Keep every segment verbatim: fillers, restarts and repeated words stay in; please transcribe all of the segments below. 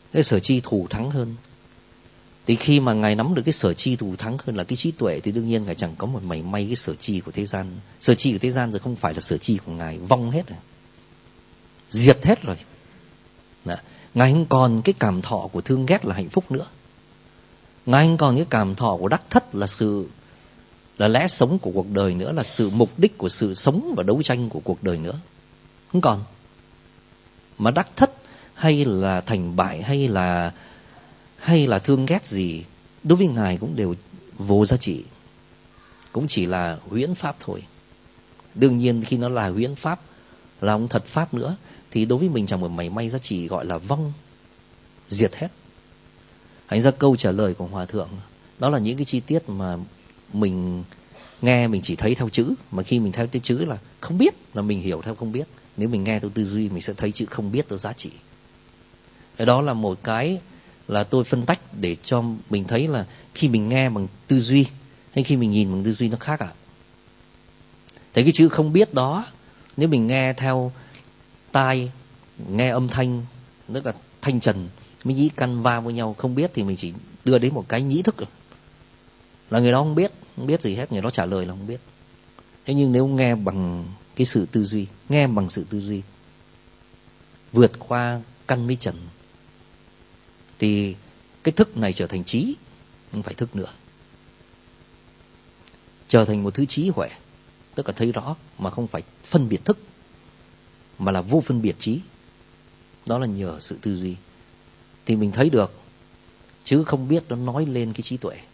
cái sở chi thù thắng hơn. Thì khi mà Ngài nắm được cái sở chi thù thắng hơn là cái trí tuệ, thì đương nhiên Ngài chẳng có một mảy may cái sở chi của thế gian. Sở chi của thế gian rồi không phải là sở chi của Ngài, vong hết rồi, diệt hết rồi. Đó. Ngài không còn cái cảm thọ của thương ghét là hạnh phúc nữa. Ngài không còn cái cảm thọ của đắc thất là sự là lẽ sống của cuộc đời nữa, là sự mục đích của sự sống và đấu tranh của cuộc đời nữa. Không còn. Mà đắc thất hay là thành bại hay là hay là thương ghét gì, đối với Ngài cũng đều vô giá trị, cũng chỉ là huyễn pháp thôi. Đương nhiên khi nó là huyễn pháp, là không thật pháp nữa, thì đối với mình chẳng một mảy may giá trị, gọi là vong, diệt hết. Thành ra câu trả lời của Hòa Thượng đó là những cái chi tiết mà mình nghe mình chỉ thấy theo chữ, mà khi mình theo cái chữ là không biết, là mình hiểu theo không biết. Nếu mình nghe theo tư duy mình sẽ thấy chữ không biết có giá trị. Cái đó là một cái là tôi phân tách để cho mình thấy là khi mình nghe bằng tư duy hay khi mình nhìn bằng tư duy nó khác ạ. À? Thế cái chữ không biết đó, nếu mình nghe theo tai, nghe âm thanh, tức là thanh trần, mấy nhĩ căn va với nhau, không biết thì mình chỉ đưa đến một cái nhĩ thức rồi. Là người đó không biết, không biết gì hết, người đó trả lời là không biết. Thế nhưng nếu nghe bằng cái sự tư duy, nghe bằng sự tư duy, vượt qua căn với trần, thì cái thức này trở thành trí, không phải thức nữa. Trở thành một thứ trí huệ, tức là thấy rõ mà không phải phân biệt thức, mà là vô phân biệt trí. Đó là nhờ sự tư duy. Thì mình thấy được, chứ không biết nó nói lên cái trí tuệ.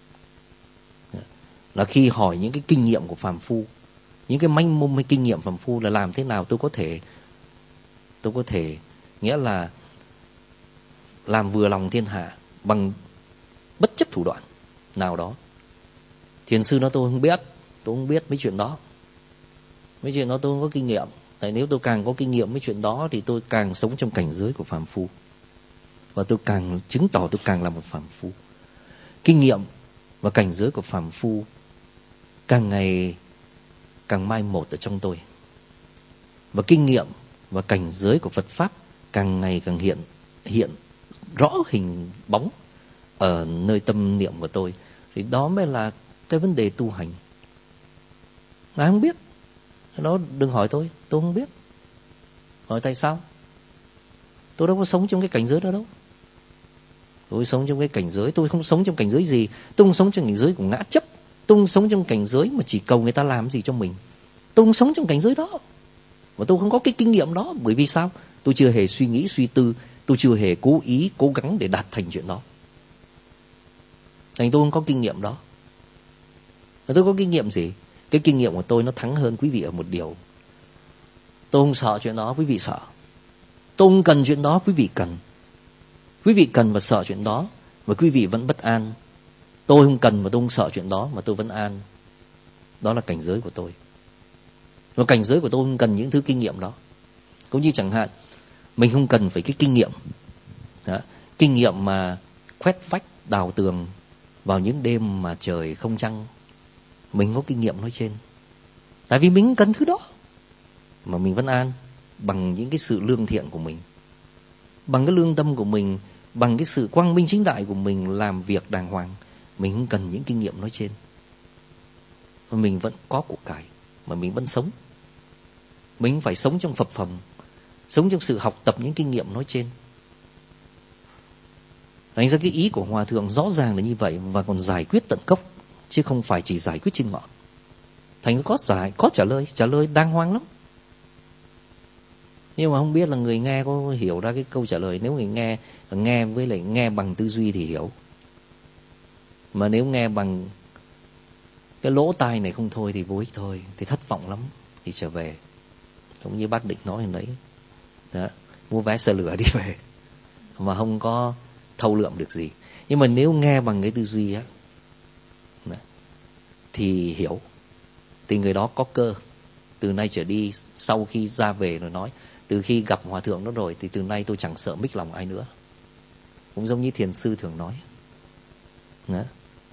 Là khi hỏi những cái kinh nghiệm của phàm phu, những cái manh mông hay kinh nghiệm phàm phu là làm thế nào tôi có thể, tôi có thể, nghĩa là làm vừa lòng thiên hạ bằng bất chấp thủ đoạn nào đó. Thiền sư nói tôi không biết, tôi không biết mấy chuyện đó. Mấy chuyện đó tôi không có kinh nghiệm. Tại nếu tôi càng có kinh nghiệm mấy chuyện đó thì tôi càng sống trong cảnh giới của phàm phu. Và tôi càng chứng tỏ tôi càng là một phàm phu. Kinh nghiệm và cảnh giới của phàm phu càng ngày càng mai một ở trong tôi. Và kinh nghiệm và cảnh giới của Phật Pháp càng ngày càng hiện hiện rõ hình bóng ở nơi tâm niệm của tôi. Thì đó mới là cái vấn đề tu hành. Ai không biết. Đó đừng hỏi tôi, tôi không biết. Hỏi tại sao? Tôi đâu có sống trong cái cảnh giới đó đâu. Tôi sống trong cái cảnh giới, tôi không sống trong cảnh giới gì. Tôi không sống trong cảnh giới của ngã chấp. Tôi không sống trong cảnh giới mà chỉ cầu người ta làm gì cho mình. Tôi không sống trong cảnh giới đó. Và tôi không có cái kinh nghiệm đó. Bởi vì sao? Tôi chưa hề suy nghĩ, suy tư. Tôi chưa hề cố ý, cố gắng để đạt thành chuyện đó. Thành tôi không có kinh nghiệm đó. Và tôi có kinh nghiệm gì? Cái kinh nghiệm của tôi nó thắng hơn quý vị ở một điều. Tôi không sợ chuyện đó, quý vị sợ. Tôi không cần chuyện đó, quý vị cần. Quý vị cần và sợ chuyện đó, và quý vị vẫn bất an. Tôi không cần và tôi không sợ chuyện đó, mà tôi vẫn an. Đó là cảnh giới của tôi. Và cảnh giới của tôi không cần những thứ kinh nghiệm đó. Cũng như chẳng hạn, mình không cần phải cái kinh nghiệm. Đó. Kinh nghiệm mà khoét vách, đào tường vào những đêm mà trời không trăng. Mình có kinh nghiệm nói trên. Tại vì mình không cần thứ đó. Mà mình vẫn an bằng những cái sự lương thiện của mình. Bằng cái lương tâm của mình, bằng cái sự quang minh chính đại của mình làm việc đàng hoàng. Mình không cần những kinh nghiệm nói trên. Mà mình vẫn có của cải. Mà mình vẫn sống. Mình phải sống trong phập phồng. Sống trong sự học tập những kinh nghiệm nói trên. Thành ra cái ý của Hòa Thượng rõ ràng là như vậy. Và còn giải quyết tận gốc, chứ không phải chỉ giải quyết trên ngọn. Thành có giải, có trả lời. Trả lời đàng hoàng lắm. Nhưng mà không biết là người nghe có hiểu ra cái câu trả lời. Nếu người nghe nghe với lại nghe bằng tư duy thì hiểu. Mà nếu nghe bằng cái lỗ tai này không thôi thì vô ích thôi. Thì thất vọng lắm. Thì trở về. Cũng như bác Định nói hồi nãy. Đó, mua vé xe lửa đi về. Mà không có thâu lượm được gì. Nhưng mà nếu nghe bằng cái tư duy á, thì hiểu. Thì người đó có cơ. Từ nay trở đi, sau khi ra về rồi nói, từ khi gặp Hòa Thượng đó rồi, thì từ nay tôi chẳng sợ mích lòng ai nữa. Cũng giống như thiền sư thường nói. Đó.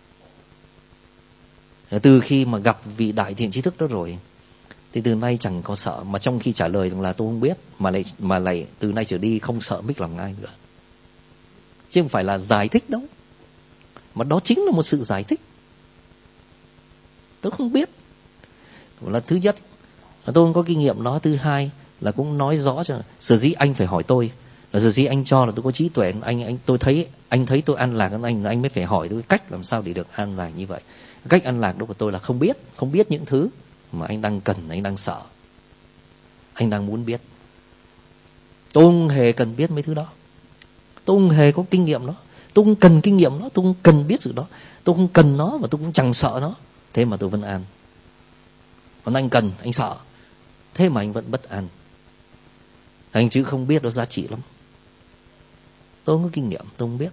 Từ khi mà gặp vị đại thiện trí thức đó rồi, thì từ nay chẳng có sợ. Mà trong khi trả lời là tôi không biết, mà lại, mà lại từ nay trở đi không sợ mích lòng ai nữa. chứ không phải là giải thích đâu. Mà đó chính là một sự giải thích. Tôi không biết. Là thứ nhất, là tôi không có kinh nghiệm đó. Thứ hai là cũng nói rõ cho, sở dĩ anh phải hỏi tôi, là sở dĩ anh cho là tôi có trí tuệ. Anh anh tôi thấy anh thấy tôi an lạc, anh anh mới phải hỏi tôi cách làm sao để được an lạc như vậy. Cách an lạc đó của tôi là không biết, không biết những thứ mà anh đang cần, anh đang sợ, anh đang muốn biết. Tôi không hề cần biết mấy thứ đó. Tôi không hề có kinh nghiệm đó. Tôi không cần kinh nghiệm đó. Tôi không cần biết sự đó. Tôi không cần nó và tôi cũng chẳng sợ nó. Thế mà tôi vẫn an. Còn anh cần, anh sợ, thế mà anh vẫn bất an. Anh chứ không biết nó giá trị lắm. Tôi không có kinh nghiệm, tôi không biết.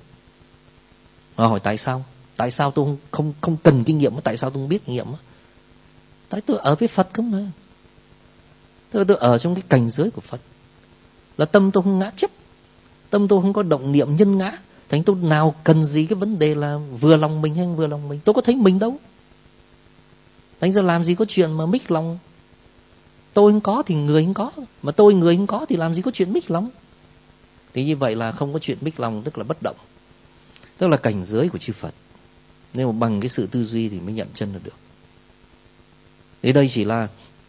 Mà hỏi tại sao? Tại sao tôi không, không, không cần kinh nghiệm? Tại sao tôi không biết kinh nghiệm? Tại tôi ở với Phật không mà. Tôi, tôi ở trong cái cảnh giới của Phật. Là tâm tôi không ngã chấp. Tâm tôi không có động niệm nhân ngã. Thành tôi nào cần gì cái vấn đề là vừa lòng mình hay vừa lòng mình. Tôi có thấy mình đâu. Thành ra làm gì có chuyện mà mích lòng. Tôi không có thì người không có. Mà tôi người không có thì làm gì có chuyện mích lòng. Thì như vậy là không có chuyện mích lòng, tức là bất động. Tức là cảnh giới của chư Phật. Nếu mà bằng cái sự tư duy thì mới nhận chân là được. Thế đây chỉ là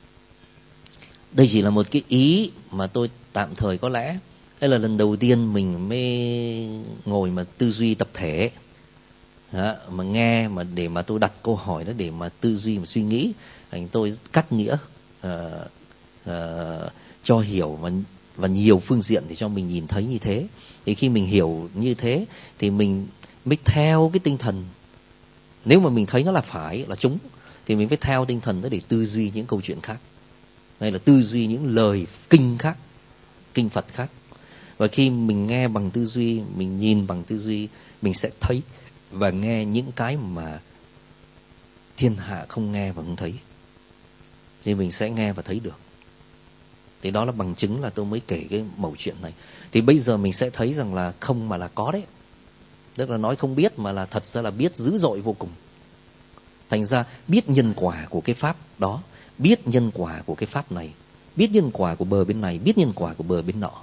Đây chỉ là một cái ý mà tôi tạm thời có lẽ. Đây là lần đầu tiên mình mới ngồi mà tư duy tập thể. Đó, mà nghe mà để mà tôi đặt câu hỏi đó, để mà tư duy mà suy nghĩ. Thành tôi cắt nghĩa uh, uh, cho hiểu và, và nhiều phương diện để cho mình nhìn thấy như thế. Thì khi mình hiểu như thế thì mình mới theo cái tinh thần. Nếu mà mình thấy nó là phải, là chúng, thì mình phải theo tinh thần đó để tư duy những câu chuyện khác. Hay là tư duy những lời kinh khác, kinh Phật khác. Và khi mình nghe bằng tư duy, mình nhìn bằng tư duy, mình sẽ thấy và nghe những cái mà thiên hạ không nghe và không thấy. Thì mình sẽ nghe và thấy được. Thì đó là bằng chứng là tôi mới kể cái mẩu chuyện này. Thì bây giờ mình sẽ thấy rằng là không mà là có đấy. Tức là nói không biết mà là thật ra là biết dữ dội vô cùng. Thành ra biết nhân quả của cái pháp đó, biết nhân quả của cái pháp này, biết nhân quả của bờ bên này, biết nhân quả của bờ bên nọ.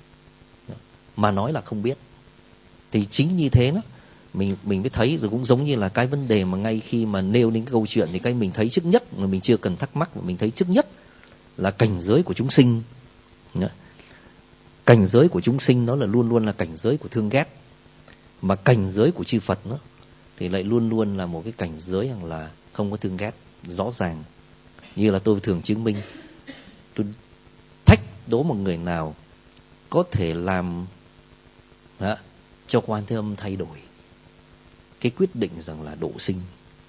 Mà nói là không biết. Thì chính như thế đó, mình mình mới thấy. Rồi cũng giống như là cái vấn đề mà ngay khi mà nêu đến cái câu chuyện thì cái mình thấy trước nhất, mà mình chưa cần thắc mắc, mà mình thấy trước nhất là cảnh giới của chúng sinh. Cảnh giới của chúng sinh nó là luôn luôn là cảnh giới của thương ghét. Mà cảnh giới của chư Phật nó thì lại luôn luôn là một cái cảnh giới rằng là không có thương ghét, rõ ràng. Như là tôi thường chứng minh, tôi thách đố một người nào có thể làm đó, cho Quan Thế Âm thay đổi cái quyết định rằng là độ sinh,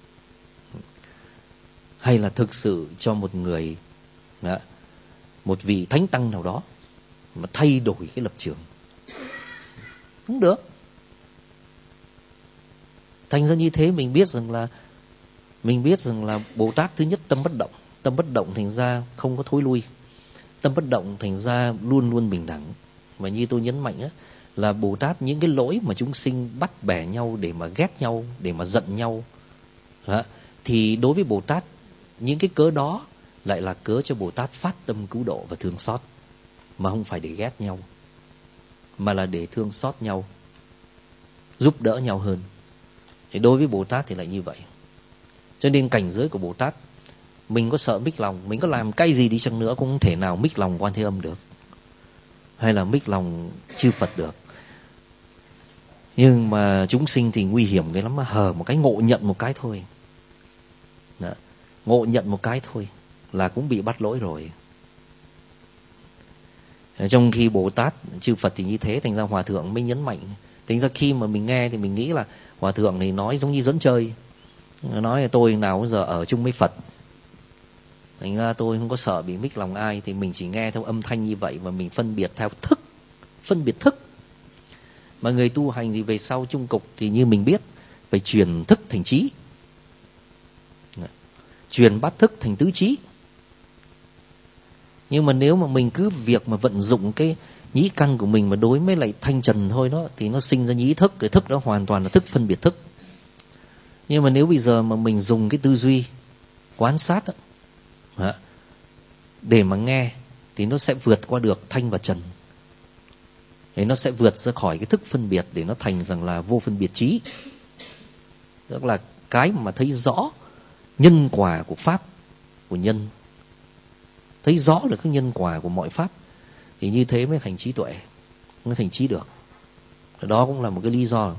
hay là thực sự cho một người đó, một vị thánh tăng nào đó mà thay đổi cái lập trường, không được. Thành ra như thế mình biết rằng là mình biết rằng là Bồ Tát thứ nhất tâm bất động. Tâm bất động thành ra không có thối lui. Tâm bất động thành ra luôn luôn bình đẳng. Mà như tôi nhấn mạnh á, là Bồ Tát những cái lỗi mà chúng sinh bắt bẻ nhau để mà ghét nhau, để mà giận nhau đó, thì đối với Bồ Tát những cái cớ đó lại là cớ cho Bồ Tát phát tâm cứu độ và thương xót. Mà không phải để ghét nhau, mà là để thương xót nhau, giúp đỡ nhau hơn. Thì đối với Bồ Tát thì lại như vậy. Cho nên cảnh giới của Bồ Tát, mình có sợ mích lòng, mình có làm cái gì đi chăng nữa cũng không thể nào mích lòng Quan Thế Âm được, hay là mích lòng chư Phật được. Nhưng mà chúng sinh thì nguy hiểm cái lắm, mà hờ một cái, ngộ nhận một cái thôi. Đó. Ngộ nhận một cái thôi là cũng bị bắt lỗi rồi. Trong khi Bồ Tát, chư Phật thì như thế. Thành ra Hòa Thượng mới nhấn mạnh. Thành ra khi mà mình nghe thì mình nghĩ là Hòa Thượng thì nói giống như dẫn chơi. Nói là tôi nào bây giờ ở chung với Phật, thành ra tôi không có sợ bị mích lòng ai. Thì mình chỉ nghe theo âm thanh như vậy và mình phân biệt theo thức, phân biệt thức. Mà người tu hành thì về sau chung cục thì như mình biết, phải truyền thức thành trí, truyền bát thức thành tứ trí. Nhưng mà nếu mà mình cứ việc mà vận dụng cái nhĩ căn của mình mà đối với lại thanh trần thôi đó, thì nó sinh ra nhĩ thức. Cái thức đó hoàn toàn là thức phân biệt thức. Nhưng mà nếu bây giờ mà mình dùng cái tư duy quan sát đó, để mà nghe, thì nó sẽ vượt qua được thanh và trần. thì nó sẽ vượt ra khỏi cái thức phân biệt để nó thành rằng là vô phân biệt trí. Tức là cái mà thấy rõ nhân quả của pháp, của nhân, thấy rõ được cái nhân quả của mọi pháp, thì như thế mới thành trí tuệ, mới thành trí được. Đó cũng là một cái lý do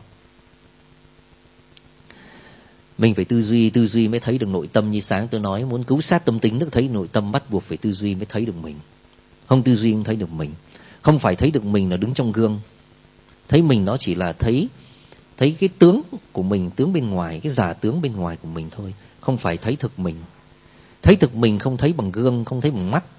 mình phải tư duy, tư duy mới thấy được nội tâm. Như sáng tôi nói, muốn cứu sát tâm tính, tức thấy nội tâm, bắt buộc phải tư duy mới thấy được mình. Không tư duy không thấy được mình. Không phải thấy được mình là đứng trong gương. Thấy mình nó chỉ là thấy thấy cái tướng của mình, tướng bên ngoài, cái giả tướng bên ngoài của mình thôi. Không phải thấy thực mình. Thấy thực mình không thấy bằng gương, không thấy bằng mắt,